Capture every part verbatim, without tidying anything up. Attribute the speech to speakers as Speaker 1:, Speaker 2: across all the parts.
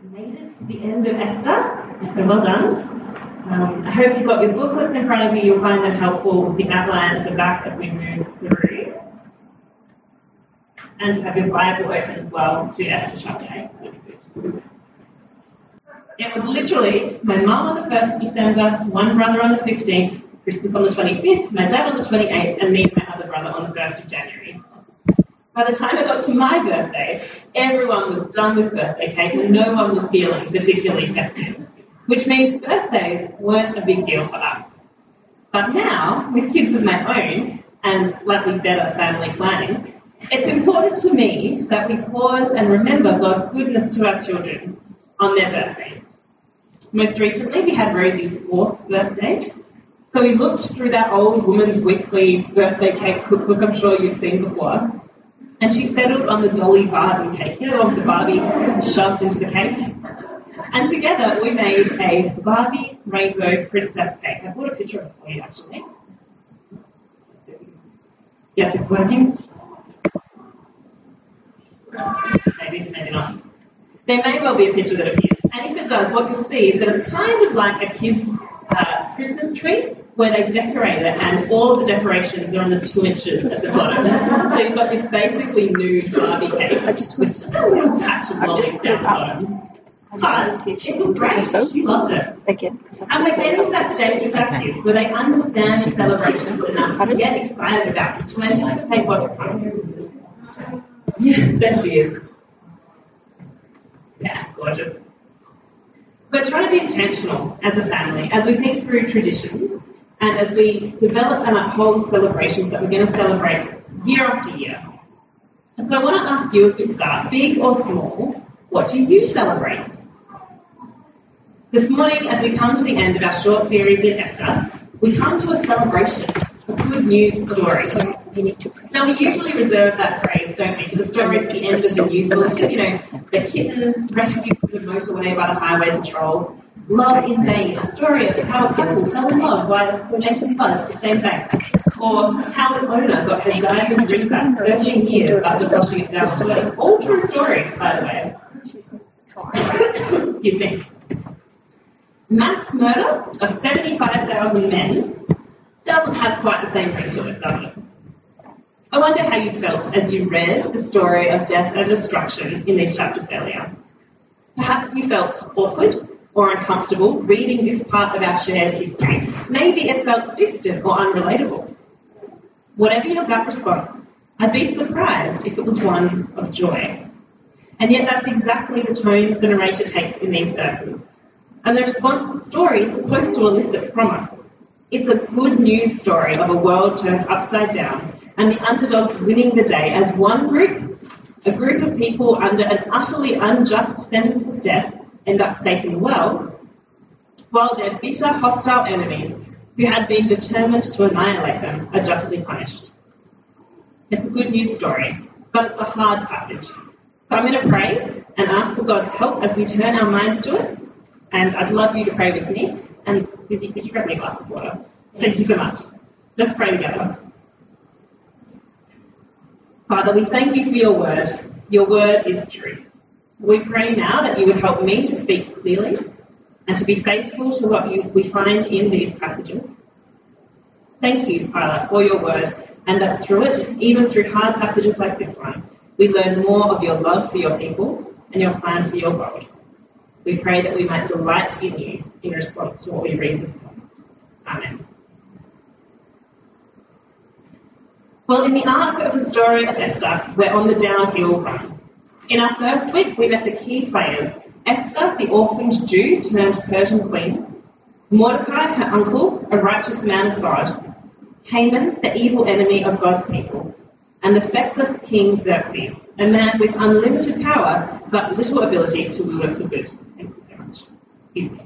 Speaker 1: Made it to the end of Esther, so well done. Um, I hope you've got your booklets in front of you. You'll find them helpful with the outline at the back as we move through. And to have your Bible open as well to Esther chapter eight. It was literally my mum on the first of December, one brother on the fifteenth, Christmas on the twenty-fifth, my dad on the twenty-eighth, and me and my other brother on the first of January. By the time I got to my birthday, everyone was done with birthday cake and no one was feeling particularly festive, which means birthdays weren't a big deal for us. But now, with kids of my own and slightly better family planning, it's important to me that we pause and remember God's goodness to our children on their birthday. Most recently, we had Rosie's fourth birthday, so we looked through that old Woman's Weekly birthday cake cookbook I'm sure you've seen before, and she settled on the Dolly Varden cake, you know, with the Barbie shoved into the cake. And together we made a Barbie rainbow princess cake. I brought a picture of it for you, actually. Yeah, this working? Maybe, maybe not. There may well be a picture that appears. And if it does, what you'll see is that it's kind of like a kid's uh, Christmas tree, where they decorate it and all of the decorations are on the two inches at the bottom. So you've got this basically nude Barbie cake with just a little patch of lollies down the bottom. But it was great. She loved it.
Speaker 2: Again,
Speaker 1: and we're getting to that stage with our kids where they understand the celebrations enough to get excited about it, to anticipate what's coming. Yeah, there she is. Yeah, gorgeous. We're trying to be intentional as a family as we think through traditions and as we develop and uphold celebrations that we're going to celebrate year after year. And so I want to ask you as we start, big or small, what do you celebrate? This morning, as we come to the end of our short series in Esther, we come to a celebration, a good news story.
Speaker 2: So we need to
Speaker 1: now, we usually reserve that phrase, don't we, for the stories at the end of the news bulletin. You know, the kitten rescued from the motorway by the highway patrol. Love in vain, a story of how a couple fell in love while chasing buzz, the same thing. Or how an owner got his diamond ring back thirteen years after washing it down the toilet. All true stories, by the way. You think. Mass murder of seventy-five thousand men doesn't have quite the same ring to it, does it? I wonder how you felt as you read the story of death and destruction in these chapters earlier. Perhaps you felt awkward or uncomfortable reading this part of our shared history. Maybe it felt distant or unrelatable. Whatever your gut response, I'd be surprised if it was one of joy. And yet that's exactly the tone the narrator takes in these verses. And the response the story is supposed to elicit from us. It's a good news story of a world turned upside down and the underdogs winning the day as one group, a group of people under an utterly unjust sentence of death, end up safe and well, while their bitter, hostile enemies, who had been determined to annihilate them, are justly punished. It's a good news story, but it's a hard passage. So I'm going to pray and ask for God's help as we turn our minds to it, and I'd love you to pray with me. And Susie, could you grab me a glass of water? Thank you so much. Let's pray together. Father, we thank you for your word. Your word is truth. We pray now that you would help me to speak clearly and to be faithful to what you, we find in these passages. Thank you, Father, for your word, and that through it, even through hard passages like this one, we learn more of your love for your people and your plan for your world. We pray that we might delight in you in response to what we read this morning. Amen. Well, in the arc of the story of Esther, we're on the downhill run. In our first week, we met the key players: Esther, the orphaned Jew turned Persian queen; Mordecai, her uncle, a righteous man of God; Haman, the evil enemy of God's people; and the feckless king Xerxes, a man with unlimited power but little ability to wield it for good. Thank you so much. Excuse me.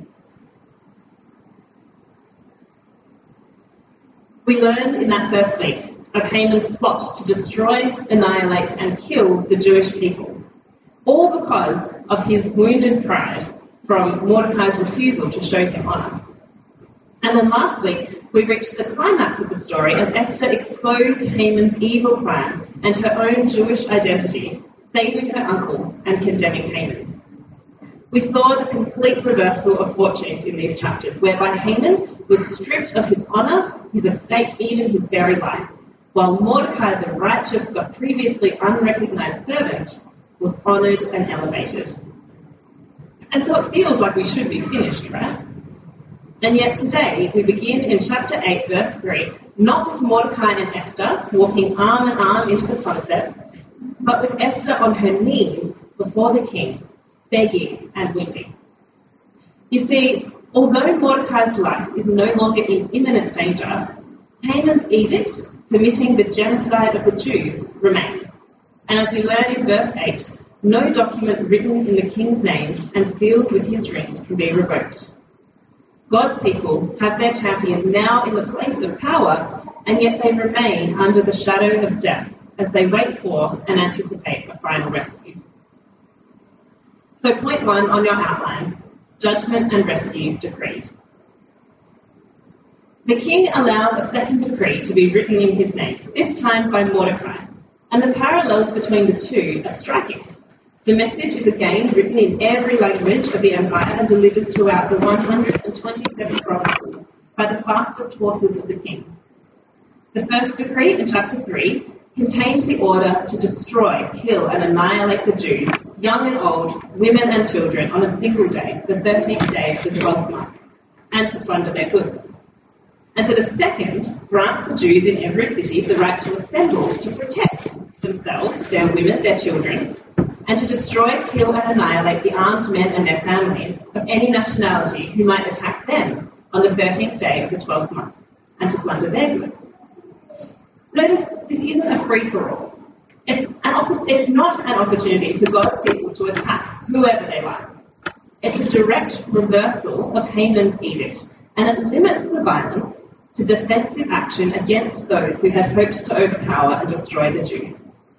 Speaker 1: We learned in that first week of Haman's plot to destroy, annihilate, and kill the Jewish people, all because of his wounded pride from Mordecai's refusal to show him honour. And then last week, we reached the climax of the story as Esther exposed Haman's evil plan and her own Jewish identity, saving her uncle and condemning Haman. We saw the complete reversal of fortunes in these chapters, whereby Haman was stripped of his honour, his estate, even his very life, while Mordecai, the righteous but previously unrecognised servant, was honoured and elevated. And so it feels like we should be finished, right? And yet today we begin in chapter eight, verse three, not with Mordecai and Esther walking arm in arm into the sunset, but with Esther on her knees before the king, begging and weeping. You see, although Mordecai's life is no longer in imminent danger, Haman's edict permitting the genocide of the Jews remains. And as we learn in verse eight, no document written in the king's name and sealed with his ring can be revoked. God's people have their champion now in the place of power, and yet they remain under the shadow of death as they wait for and anticipate a final rescue. So point one on your outline, judgment and rescue decreed. The king allows a second decree to be written in his name, this time by Mordecai, and the parallels between the two are striking. The message is again written in every language of the empire and delivered throughout the one hundred twenty-seven provinces by the fastest horses of the king. The first decree in chapter three contained the order to destroy, kill and annihilate the Jews, young and old, women and children, on a single day, the thirteenth day of the twelfth month, and to plunder their goods. And so the second grants the Jews in every city the right to assemble to protect themselves, their women, their children, and to destroy, kill and annihilate the armed men and their families of any nationality who might attack them on the thirteenth day of the twelfth month, and to plunder their goods. Notice this isn't a free-for-all. It's, an opp- it's not an opportunity for God's people to attack whoever they like. It's a direct reversal of Haman's edict, and it limits the violence to defensive action against those who had hoped to overpower and destroy the Jews.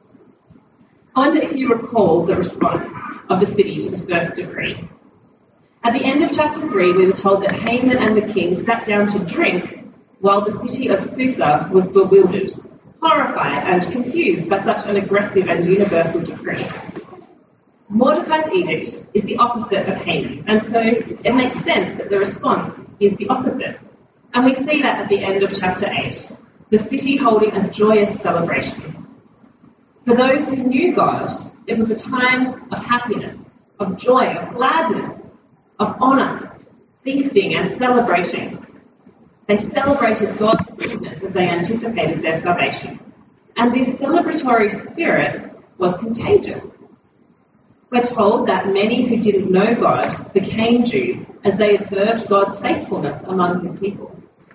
Speaker 1: I wonder if you recall the response of the city to the first decree. At the end of chapter three, we were told that Haman and the king sat down to drink while the city of Susa was bewildered, horrified and confused by such an aggressive and universal decree. Mordecai's edict is the opposite of Haman's, and so it makes sense that the response is the opposite. And we see that at the end of chapter eight, the city holding a joyous celebration. For those who knew God, it was a time of happiness, of joy, of gladness, of honour, feasting and celebrating. They celebrated God's goodness as they anticipated their salvation. And this celebratory spirit was contagious. We're told that many who didn't know God became Jews as they observed God's faithfulness among his people.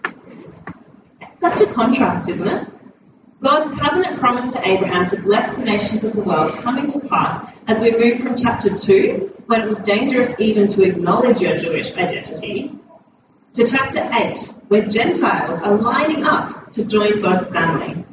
Speaker 1: It's such a contrast, isn't it? God's covenant promise to Abraham to bless the nations of the world coming to pass as we move from chapter two, when it was dangerous even to acknowledge your Jewish identity, to chapter eight, where Gentiles are lining up to join God's family.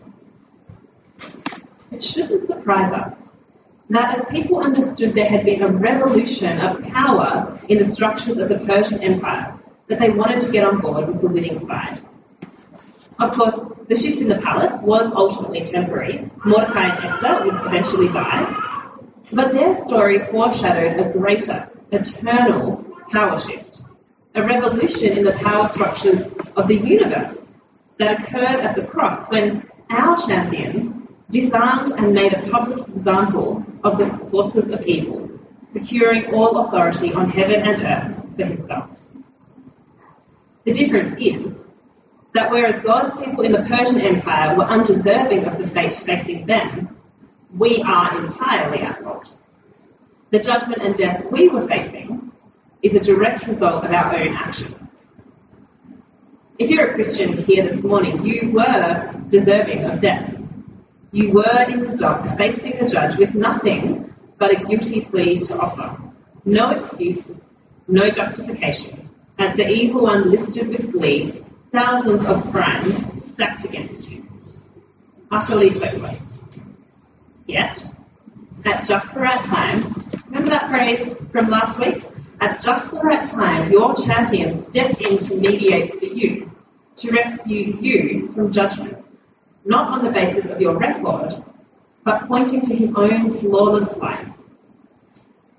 Speaker 1: It shouldn't surprise us that as people understood there had been a revolution of power in the structures of the Persian Empire, that they wanted to get on board with the winning side. Of course, the shift in the palace was ultimately temporary. Mordecai and Esther would eventually die. But their story foreshadowed a greater, eternal power shift, a revolution in the power structures of the universe that occurred at the cross when our champion disarmed and made a public example of the forces of evil, securing all authority on heaven and earth for himself. The difference is that whereas God's people in the Persian Empire were undeserving of the fate facing them, we are entirely at fault. The judgment and death we were facing is a direct result of our own action. If you're a Christian here this morning, you were deserving of death. You were in the dock facing a judge with nothing but a guilty plea to offer. No excuse, no justification, as the evil one listed with glee thousands of crimes stacked against you. Utterly hopeless. Yet, at just the right time, remember that phrase from last week? At just the right time, your champion stepped in to mediate for you, to rescue you from judgment, not on the basis of your record, but pointing to his own flawless life.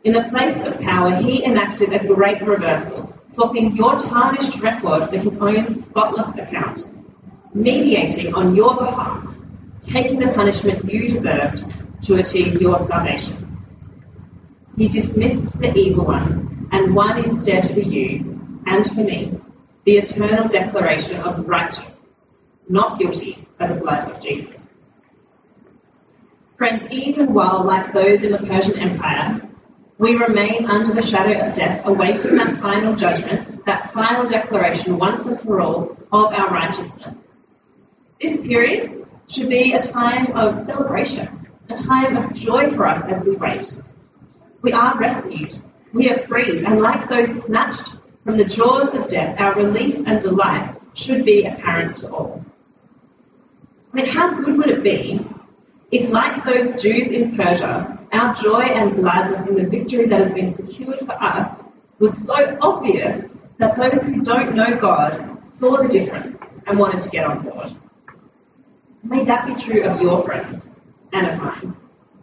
Speaker 1: In the place of power, he enacted a great reversal, swapping your tarnished record for his own spotless account, mediating on your behalf, taking the punishment you deserved to achieve your salvation. He dismissed the evil one and won instead for you and for me the eternal declaration of righteous, not guilty by the blood of Jesus. Friends, even while, like those in the Persian Empire, we remain under the shadow of death, awaiting that final judgment, that final declaration once and for all of our righteousness. This period should be a time of celebration, a time of joy for us as we wait. We are rescued, we are freed, and like those snatched from the jaws of death, our relief and delight should be apparent to all. I mean, how good would it be if, like those Jews in Persia, our joy and gladness in the victory that has been secured for us was so obvious that those who don't know God saw the difference and wanted to get on board? May that be true of your friends and of mine.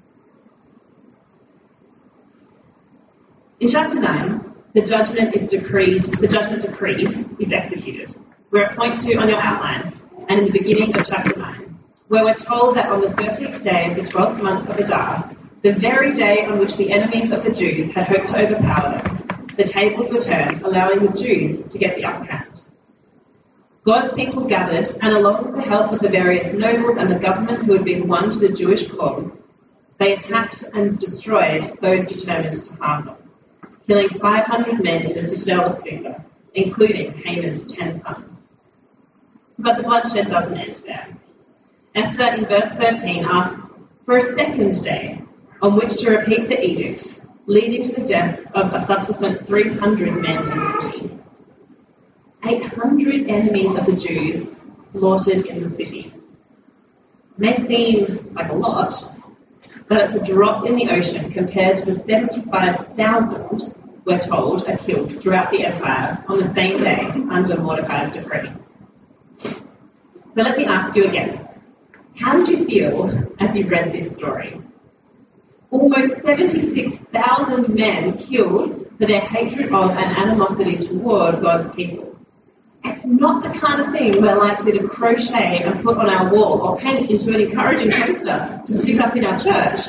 Speaker 1: In chapter nine, the judgment is decreed, the judgment decreed is executed. We're at point two on your outline, and in the beginning of chapter nine, where we're told that on the thirtieth day of the twelfth month of Adar, the very day on which the enemies of the Jews had hoped to overpower them, the tables were turned, allowing the Jews to get the upper hand. God's people gathered, and along with the help of the various nobles and the government who had been won to the Jewish cause, they attacked and destroyed those determined to harm them, killing five hundred men in the citadel of Susa, including Haman's ten sons. But the bloodshed doesn't end there. Esther, in verse thirteen, asks for a second day on which to repeat the edict, leading to the death of a subsequent three hundred men in the city. eight hundred enemies of the Jews slaughtered in the city. It may seem like a lot, but it's a drop in the ocean compared to the seventy-five thousand, we're told, are killed throughout the empire on the same day under Mordecai's decree. So let me ask you again, how did you feel as you read this story? Almost seventy-six thousand men killed for their hatred of and animosity toward God's people. It's not the kind of thing we're likely to crochet and put on our wall or paint into an encouraging poster to stick up in our church.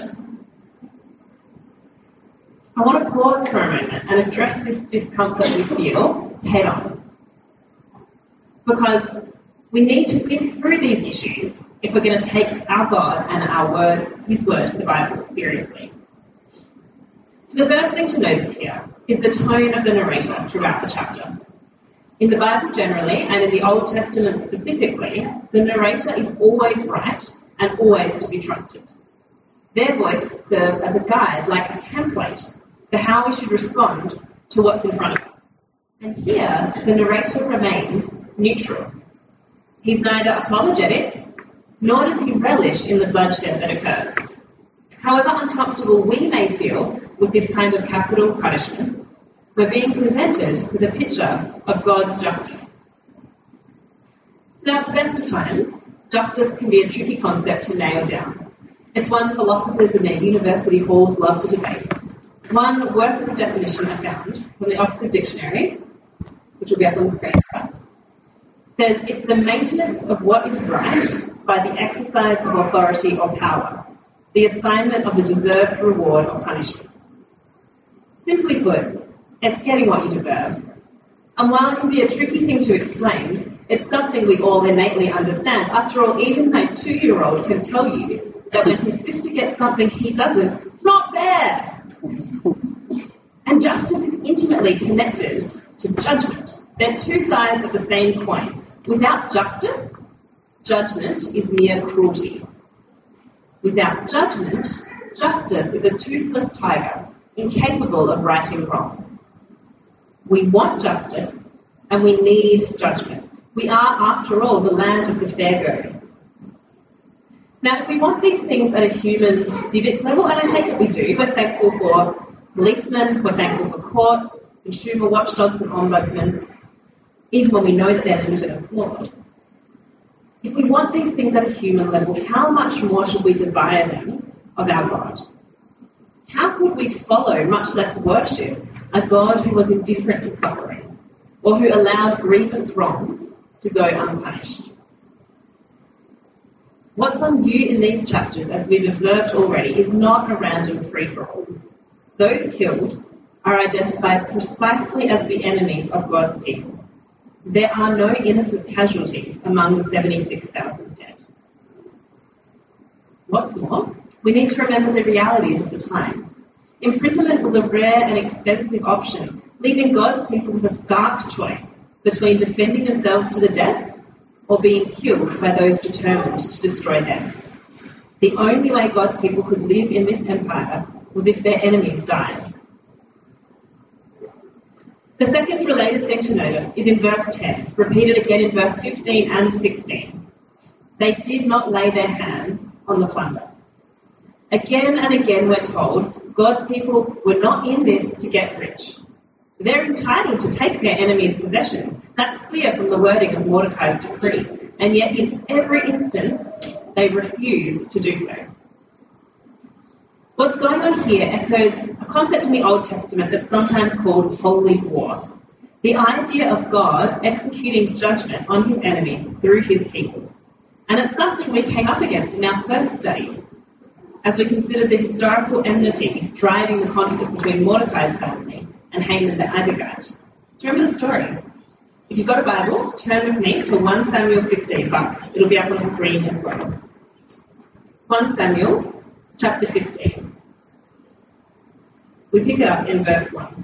Speaker 1: I want to pause for a moment and address this discomfort we feel head on. Because we need to think through these issues if we're going to take our God and our word, his word, the Bible, seriously. So the first thing to notice here is the tone of the narrator throughout the chapter. In the Bible generally, and in the Old Testament specifically, the narrator is always right and always to be trusted. Their voice serves as a guide, like a template, for how we should respond to what's in front of us. And here, the narrator remains neutral. He's neither apologetic, nor does he relish in the bloodshed that occurs. However uncomfortable we may feel with this kind of capital punishment, we're being presented with a picture of God's justice. Now, at the best of times, justice can be a tricky concept to nail down. It's one philosophers in their university halls love to debate. One workable definition I found from the Oxford Dictionary, which will be up on the screen for us, says it's the maintenance of what is right by the exercise of authority or power, the assignment of the deserved reward or punishment. Simply put, it's getting what you deserve. And while it can be a tricky thing to explain, it's something we all innately understand. After all, even my two-year-old can tell you that when his sister gets something he doesn't, it's not fair. And justice is intimately connected to judgment. They're two sides of the same coin. Without justice, judgment is mere cruelty. Without judgment, justice is a toothless tiger, incapable of righting wrongs. We want justice, and we need judgment. We are, after all, the land of the fair go. Now, if we want these things at a human civic level, and I take it we do, we're thankful for policemen, we're thankful for courts, consumer watchdogs and ombudsmen, even when we know that they're limited and flawed. If we want these things at a human level, how much more should we desire them of our God? How could we follow, much less worship, a God who was indifferent to suffering, or who allowed grievous wrongs to go unpunished? What's on view in these chapters, as we've observed already, is not a random free-for-all. Those killed are identified precisely as the enemies of God's people. There are no innocent casualties among the seventy-six thousand dead. What's more, we need to remember the realities of the time. Imprisonment was a rare and expensive option, leaving God's people with a stark choice between defending themselves to the death or being killed by those determined to destroy them. The only way God's people could live in this empire was if their enemies died. The second related thing to notice is in verse ten, repeated again in verse fifteen and sixteen. They did not lay their hands on the plunder. Again and again we're told God's people were not in this to get rich. They're entitled to take their enemies' possessions. That's clear from the wording of Mordecai's decree. And yet in every instance, they refuse to do so. What's going on here echoes a concept in the Old Testament that's sometimes called holy war. The idea of God executing judgment on his enemies through his people. And it's something we came up against in our first study, as we considered the historical enmity driving the conflict between Mordecai's family and Haman the Agagite. Do you remember the story? If you've got a Bible, turn with me to First Samuel fifteen, but it'll be up on the screen as well. First Samuel chapter fifteen. We pick it up in verse one.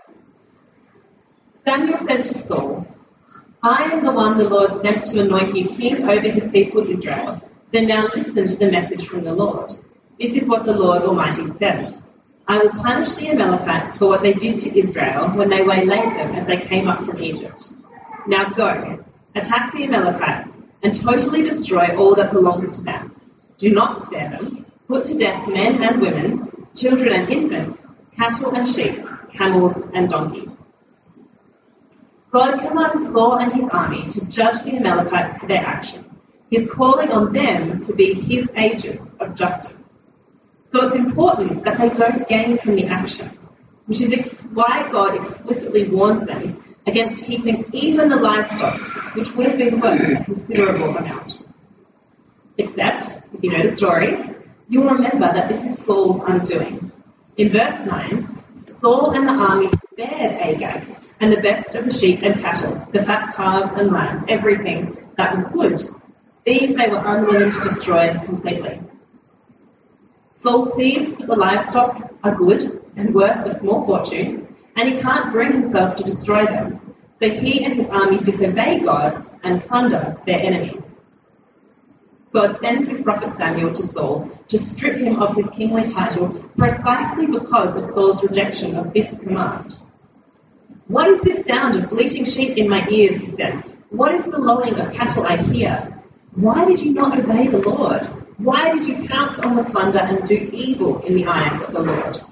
Speaker 1: Samuel said to Saul, I am the one the Lord sent to anoint you king over his people Israel. So now listen to the message from the Lord. This is what the Lord Almighty says. I will punish the Amalekites for what they did to Israel when they waylaid them as they came up from Egypt. Now go, attack the Amalekites, and totally destroy all that belongs to them. Do not spare them. Put to death men and women, children and infants, cattle and sheep, camels and donkeys. God commands Saul and his army to judge the Amalekites for their action. He's calling on them to be his agents of justice. So it's important that they don't gain from the action, which is ex- why God explicitly warns them against keeping even the livestock, which would have been worth a considerable amount. Except, if you know the story, you'll remember that this is Saul's undoing. In verse nine, Saul and the army spared Agag and the best of the sheep and cattle, the fat calves and lambs, everything that was good. These they were unwilling to destroy completely. Saul sees that the livestock are good and worth a small fortune, and he can't bring himself to destroy them. So he and his army disobey God and plunder their enemies. God sends his prophet Samuel to Saul to strip him of his kingly title precisely because of Saul's rejection of this command. What is this sound of bleating sheep in my ears, he says. What is the lowing of cattle I hear? Why did you not obey the Lord? Why did you pounce on the plunder and do evil in the eyes of the Lord?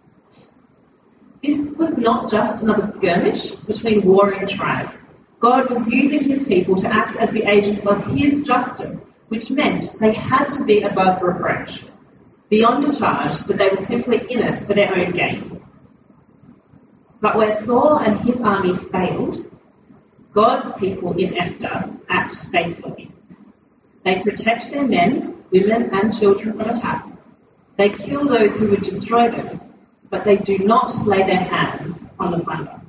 Speaker 1: This was not just another skirmish between warring tribes. God was using his people to act as the agents of his justice, which meant they had to be above reproach, beyond a charge that they were simply in it for their own gain. But where Saul and his army failed, God's people in Esther act faithfully. They protect their men, women and children from attack. They kill those who would destroy them, but they do not lay their hands on the plunder.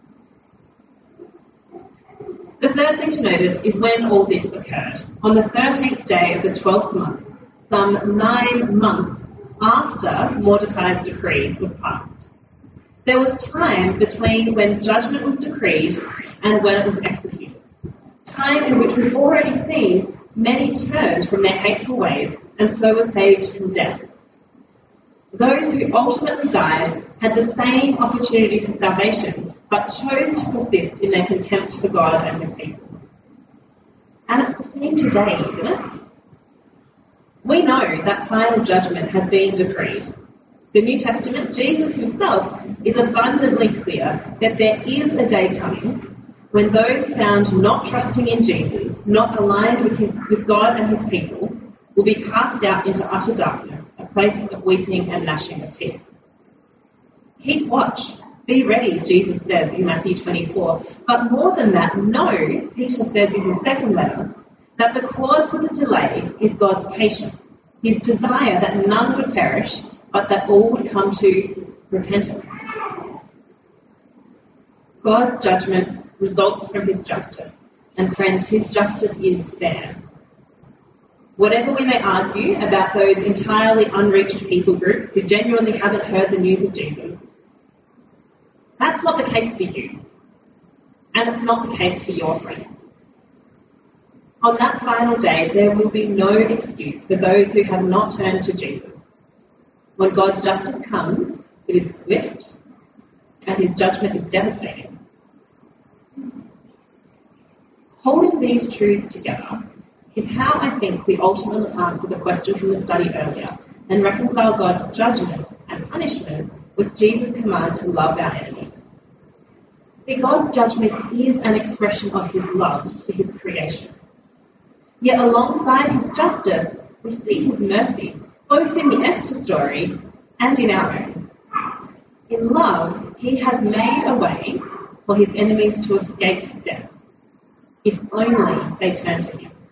Speaker 1: The third thing to notice is when all this occurred. On the thirteenth day of the twelfth month, some nine months after Mordecai's decree was passed. There was time between when judgment was decreed and when it was executed. Time in which we've already seen many turned from their hateful ways and so were saved from death. Those who ultimately died had the same opportunity for salvation, but chose to persist in their contempt for God and his people. And it's the same today, isn't it? We know that final judgment has been decreed. The New Testament, Jesus himself, is abundantly clear that there is a day coming when those found not trusting in Jesus, not aligned with, his, with God and his people, will be cast out into utter darkness, a place of weeping and gnashing of teeth. Keep watch. Be ready, Jesus says in Matthew twenty-four. But more than that, know, Peter says in his second letter, that the cause for the delay is God's patience, his desire that none would perish, but that all would come to repentance. God's judgment results from his justice. And friends, his justice is fair. Whatever we may argue about those entirely unreached people groups who genuinely haven't heard the news of Jesus, that's not the case for you. And it's not the case for your friends. On that final day, there will be no excuse for those who have not turned to Jesus. When God's justice comes, it is swift, and his judgment is devastating. Holding these truths together is how I think we ultimately answer the question from the study earlier and reconcile God's judgment and punishment with Jesus' command to love our enemies. See, God's judgment is an expression of his love for his creation. Yet alongside his justice, we see his mercy, both in the Esther story and in our own. In love, he has made a way for his enemies to escape death, if only they turn to him.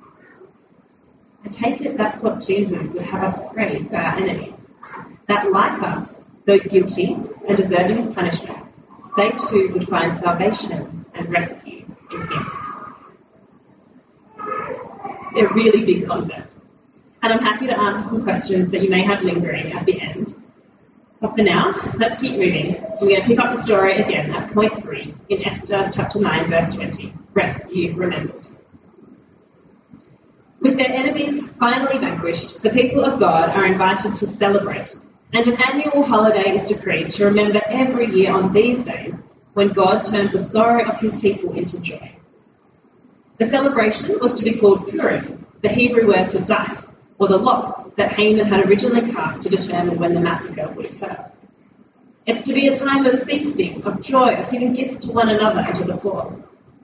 Speaker 1: I take it that's what Jesus would have us pray for our enemies, that like us, though guilty and deserving of punishment, they too would find salvation and rescue in him. They're really big concepts, and I'm happy to answer some questions that you may have lingering at the end. But for now, let's keep moving. We're going to pick up the story again at point three in Esther chapter nine, verse twenty. Rescue remembered. With their enemies finally vanquished, the people of God are invited to celebrate, and an annual holiday is decreed to remember every year on these days when God turned the sorrow of his people into joy. The celebration was to be called Purim, the Hebrew word for dice, or the lots that Haman had originally cast to determine when the massacre would occur. It's to be a time of feasting, of joy, of giving gifts to one another and to the poor.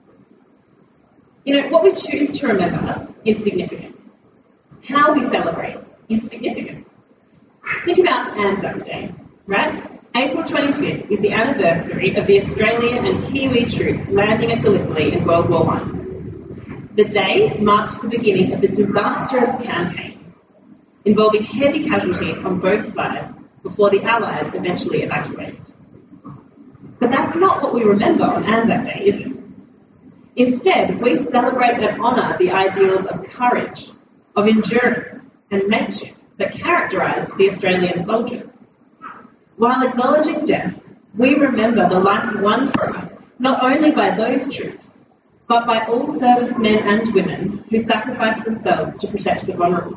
Speaker 1: You know, what we choose to remember is significant. How we celebrate is significant. Think about Anzac Day, right? April twenty-fifth is the anniversary of the Australian and Kiwi troops landing at Gallipoli in World War One. The day marked the beginning of the disastrous campaign, involving heavy casualties on both sides before the Allies eventually evacuated. But that's not what we remember on Anzac Day, is it? Instead, we celebrate and honour the ideals of courage, of endurance and mateship that characterised the Australian soldiers. While acknowledging death, we remember the life won for us not only by those troops, but by all servicemen and women who sacrificed themselves to protect the vulnerable.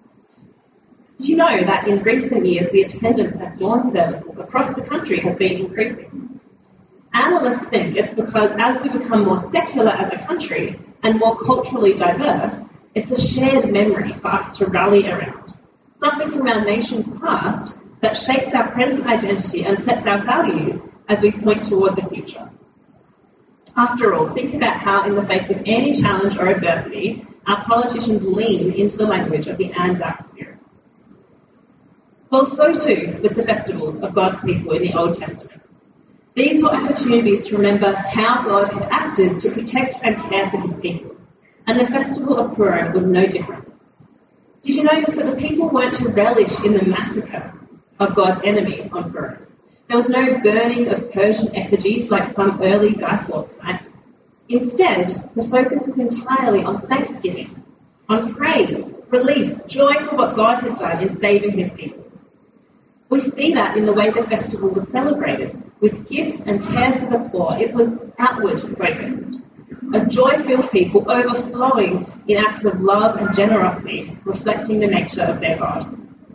Speaker 1: Did you know that in recent years the attendance at dawn services across the country has been increasing? Analysts think it's because as we become more secular as a country and more culturally diverse, it's a shared memory for us to rally around, something from our nation's past that shapes our present identity and sets our values as we point toward the future. After all, think about how in the face of any challenge or adversity, our politicians lean into the language of the Anzac spirit. Well, so too with the festivals of God's people in the Old Testament. These were opportunities to remember how God had acted to protect and care for his people, and the festival of Purim was no different. Did you notice that the people weren't to relish in the massacre of God's enemies on Purim? There was no burning of Persian effigies like some early Guy Fawkes night. Instead, the focus was entirely on thanksgiving, on praise, relief, joy for what God had done in saving his people. We see that in the way the festival was celebrated, with gifts and care for the poor. It was outward focused, a joy-filled people overflowing in acts of love and generosity, reflecting the nature of their God.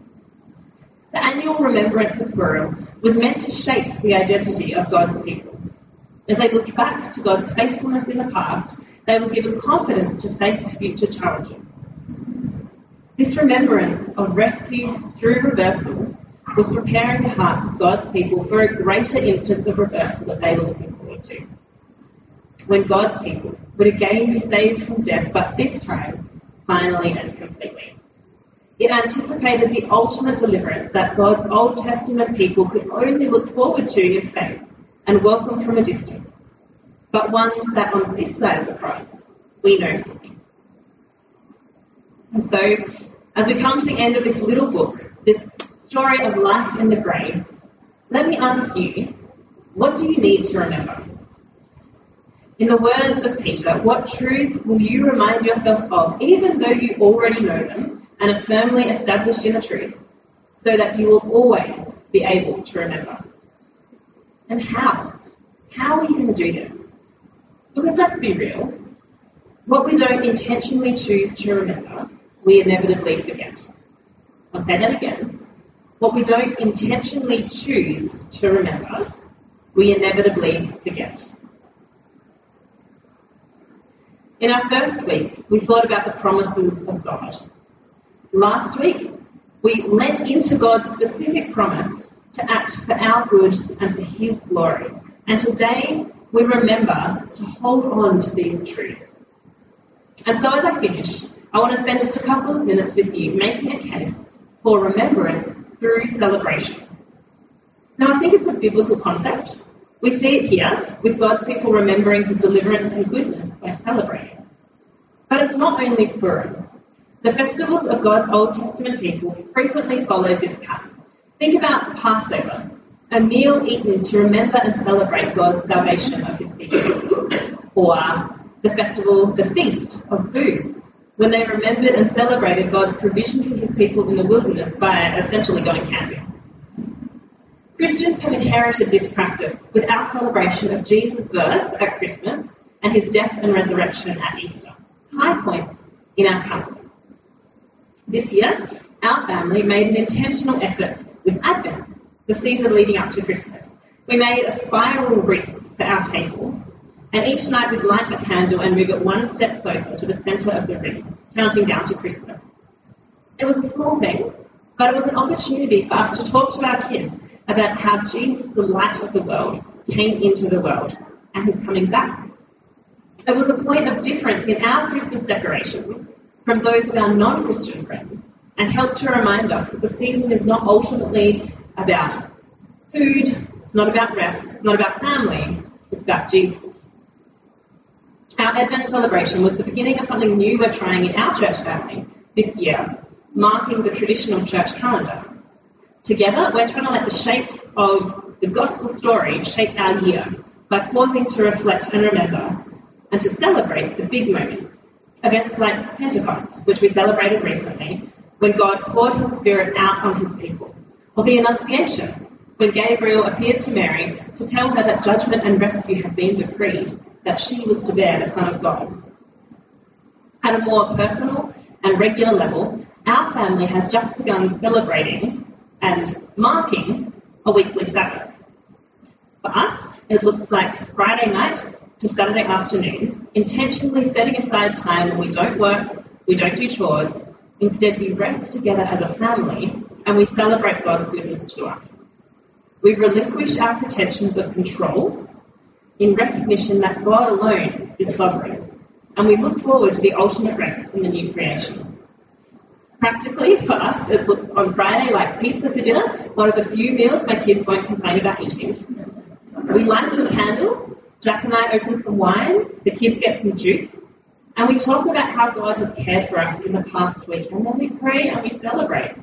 Speaker 1: The annual remembrance of Purim was meant to shape the identity of God's people. As they looked back to God's faithfulness in the past, they were given confidence to face future challenges. This remembrance of rescue through reversal was preparing the hearts of God's people for a greater instance of reversal that they were looking forward to, when God's people would again be saved from death, but this time, finally and completely. It anticipated the ultimate deliverance that God's Old Testament people could only look forward to in faith and welcome from a distance, but one that on this side of the cross we know fully. And so, as we come to the end of this little book, this story of life in the grave, let me ask you, what do you need to remember? In the words of Peter, what truths will you remind yourself of, even though you already know them and are firmly established in the truth, so that you will always be able to remember? And how? How are you going to do this? Because let's be real, what we don't intentionally choose to remember, we inevitably forget. I'll say that again. What we don't intentionally choose to remember, we inevitably forget. In our first week, we thought about the promises of God. Last week, we lent into God's specific promise to act for our good and for His glory. And today, we remember to hold on to these truths. And so as I finish, I want to spend just a couple of minutes with you making a case for remembrance through celebration. Now, I think it's a biblical concept. We see it here with God's people remembering His deliverance and goodness by celebrating. But it's not only Purim. The festivals of God's Old Testament people frequently followed this pattern. Think about Passover, a meal eaten to remember and celebrate God's salvation of His people. Or the festival, the Feast of Booths, when they remembered and celebrated God's provision for His people in the wilderness by essentially going camping. Christians have inherited this practice with our celebration of Jesus' birth at Christmas and His death and resurrection at Easter, high points in our calendar. This year, our family made an intentional effort with Advent, the season leading up to Christmas. We made a spiral wreath for our table, and each night we'd light a candle and move it one step closer to the centre of the wreath, counting down to Christmas. It was a small thing, but it was an opportunity for us to talk to our kids about how Jesus, the light of the world, came into the world, and He's coming back. It was a point of difference in our Christmas decorations from those of our non-Christian friends, and helped to remind us that the season is not ultimately about food, it's not about rest, it's not about family, it's about Jesus. Our Advent celebration was the beginning of something new we're trying in our church family this year, marking the traditional church calendar. Together, we're trying to let the shape of the gospel story shape our year by pausing to reflect and remember and to celebrate the big moments. Events like Pentecost, which we celebrated recently, when God poured His Spirit out on His people. Or the Annunciation, when Gabriel appeared to Mary to tell her that judgment and rescue had been decreed, that she was to bear the Son of God. At a more personal and regular level, our family has just begun celebrating and marking a weekly Sabbath. For us, it looks like Friday night to Saturday afternoon, intentionally setting aside time when we don't work, we don't do chores. Instead, we rest together as a family and we celebrate God's goodness to us. We relinquish our pretensions of control in recognition that God alone is sovereign, and we look forward to the ultimate rest in the new creation. Practically, for us, it looks on Friday like pizza for dinner, one of the few meals my kids won't complain about eating. We light some candles, Jack and I open some wine, the kids get some juice, and we talk about how God has cared for us in the past week, and then we pray and we celebrate.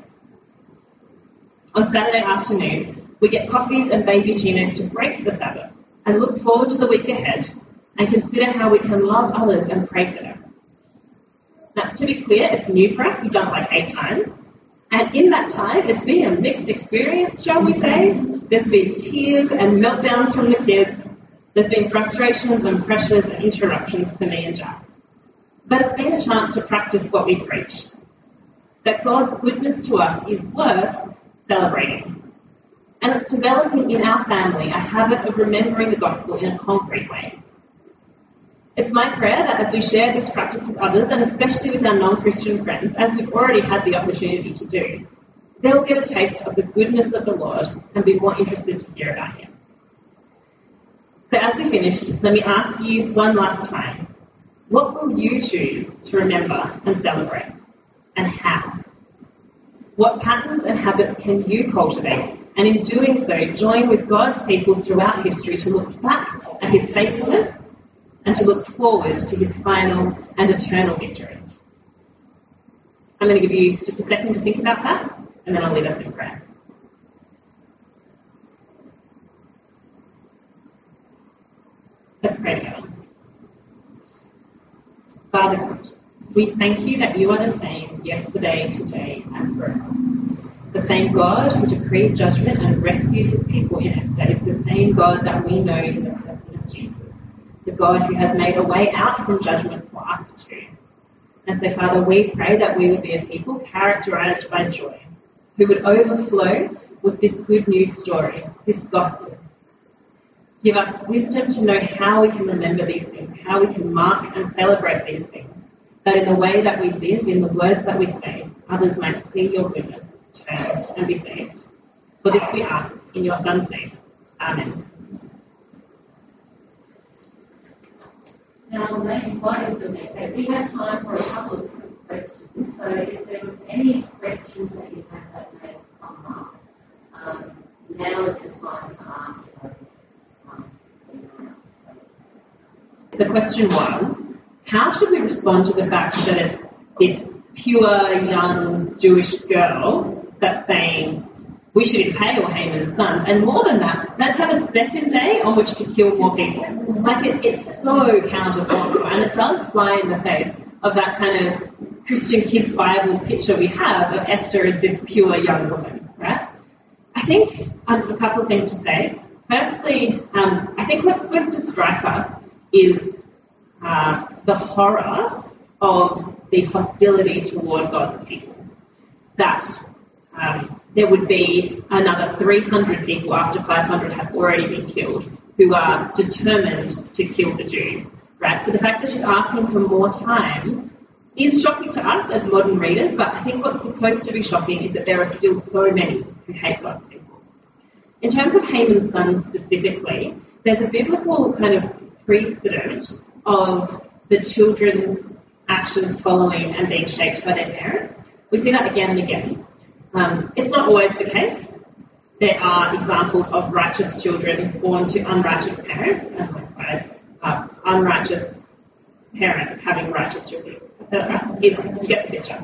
Speaker 1: On Saturday afternoon, we get coffees and baby chinos to break the Sabbath and look forward to the week ahead and consider how we can love others and pray for them. Now, to be clear, it's new for us. We've done it like eight times. And in that time, it's been a mixed experience, shall we say. There's been tears and meltdowns from the kids. There's been frustrations and pressures and interruptions for me and Jack. But it's been a chance to practice what we preach, that God's goodness to us is worth celebrating. And it's developing in our family a habit of remembering the gospel in a concrete way. It's my prayer that as we share this practice with others, and especially with our non-Christian friends, as we've already had the opportunity to do, they'll get a taste of the goodness of the Lord and be more interested to hear about Him. So as we finish, let me ask you one last time, what will you choose to remember and celebrate, and how? What patterns and habits can you cultivate? And in doing so, join with God's people throughout history to look back at his faithfulness and to look forward to his final and eternal victory. I'm going to give you just a second to think about that, and then I'll lead us in prayer. Let's pray together. Father God, we thank you that you are the same yesterday, today, and forever. The same God who decreed judgment and rescued his people in Esther is the same God that we know in the person of Jesus. The God who has made a way out from judgment for us too. And so, Father, we pray that we would be a people characterized by joy, who would overflow with this good news story, this gospel. Give us wisdom to know how we can remember these things, how we can mark and celebrate these things, that in the way that we live, in the words that we say, others might see your goodness, turn and be saved. For this we ask in your Son's name. Amen.
Speaker 2: Now, the main slide is still there, but we have time for a couple of quick questions. So if there are any questions that you have that may come up, um, now is the time to ask those. Um,
Speaker 1: the question was, how should we respond to the fact that it's this pure, young Jewish girl that's saying, we should impale Haman's sons, and more than that, let's have a second day on which to kill more people. Like, it, it's so countercultural, and it does fly in the face of that kind of Christian kids' Bible picture we have of Esther as this pure young woman, right? I think um, there's a couple of things to say. Firstly, um, I think what's supposed to strike us is uh, the horror of the hostility toward God's people. That um, there would be another three hundred people after five hundred have already been killed who are determined to kill the Jews, right? So the fact that she's asking for more time is shocking to us as modern readers, but I think what's supposed to be shocking is that there are still so many who hate God's people. In terms of Haman's sons specifically, there's a biblical kind of precedent of the children's actions following and being shaped by their parents. We see that again and again. Um, it's not always the case. There are examples of righteous children born to unrighteous parents, and likewise, uh, unrighteous parents having righteous children. You get the picture.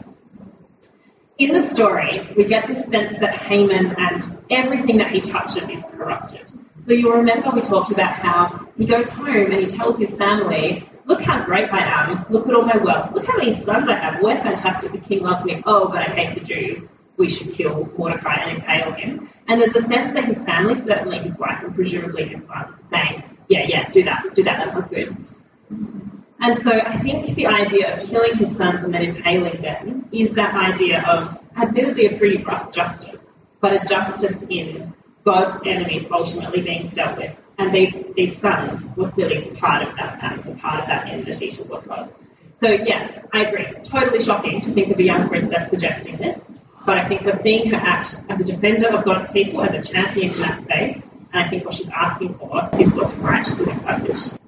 Speaker 1: In the story, we get this sense that Haman and everything that he touches is corrupted. So you'll remember we talked about how he goes home and he tells his family, look how great I am, look at all my wealth, look how many sons I have, we're fantastic, the king loves me, oh, but I hate the Jews, we should kill Mordecai and impale him. And there's a sense that his family, certainly his wife and presumably his sons, saying, yeah, yeah, do that, do that, that sounds good. And so I think the idea of killing his sons and then impaling them is that idea of, admittedly, a pretty rough justice, but a justice in God's enemies ultimately being dealt with. And these, these sons were clearly part of that, um, part of that enmity toward God. So yeah, I agree. Totally shocking to think of a young princess suggesting this, but I think we're seeing her act as a defender of God's people, as a champion in that space, and I think what she's asking for is what's right for this